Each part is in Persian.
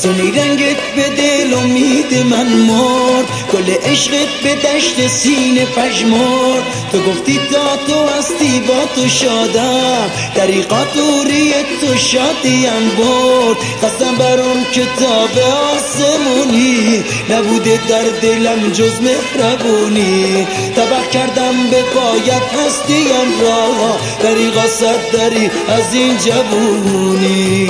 سونی رنگت به دل امید من مرد، گل عشقت به دشت سینه پژمرد. تو گفتی تا تو هستی با تو شادم، دریغا دوری تو شادیم برد. قسم بر اون کتاب آسمونی، نبوده در دلم جز مهربونی. تبخ کردم به پایت هستیم را، دریغا صد دری از این جوونی.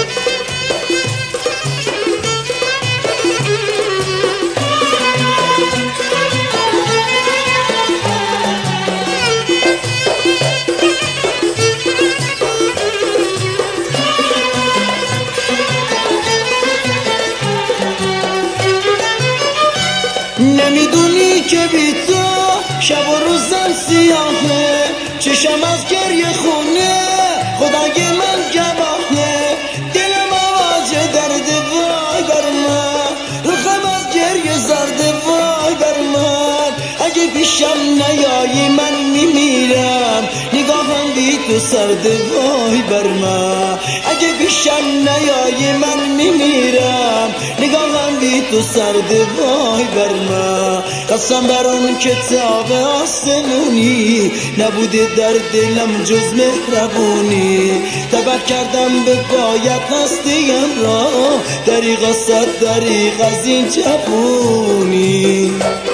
نمیدونی که بی تو شب و روزم سیاهه، چشم از گریه خونه خدای من گواهه. دلم آواز درد وای بر من، رخم از گریه زرد وای بر من. اگه پیشم نیایی من میمیرم، نگاهم بی تو سرد وای بر من. اگه پیشم نیایی من میمیرم، نگاهم بی تو سرد وای بر من. قسم بر اون کتاب آسمونی، نبوده در دلم جز مهربونی. تبخ کردم به پایت هستیم را، دریغا صد دریغ از این جوونی.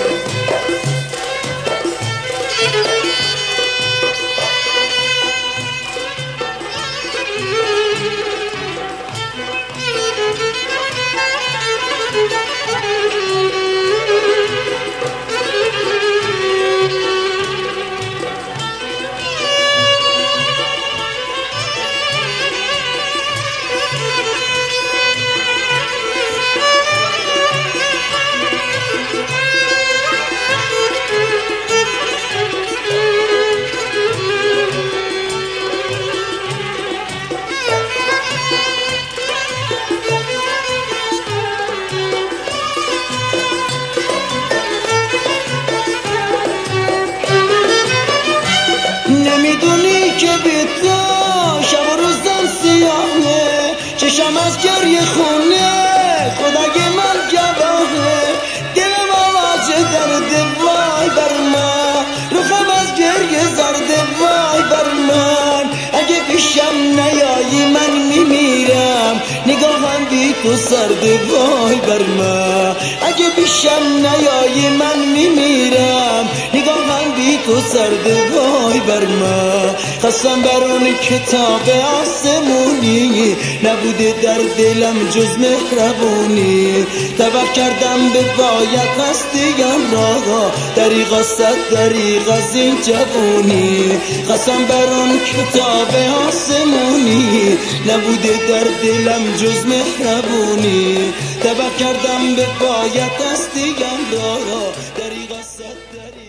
نمیدونی که بی تو شب و روزم سیاهه، چشم از گریه خونه خدای من گواهه. دلم آواز درد وای بر من، رخم از گریه زرد وای بر من. اگه پیشم نیایی من میمیرم، نگاهم بی تو سرد وای بر من. اگه پیشم نیایی من میمیرم، نگاهم بی تو سرد وای بر من. قسم بر اون کتاب آسمونی، نبوده در دلم جز مهربونی. تبخ کردم به پایت هستیم را، دریغا صد دریغ از این جوونی. قسم بر اون کتاب آسمونی، نبوده در دلم جز مهربونی. تبخ کردم به پایت هستیم را، دریغا صد دریغ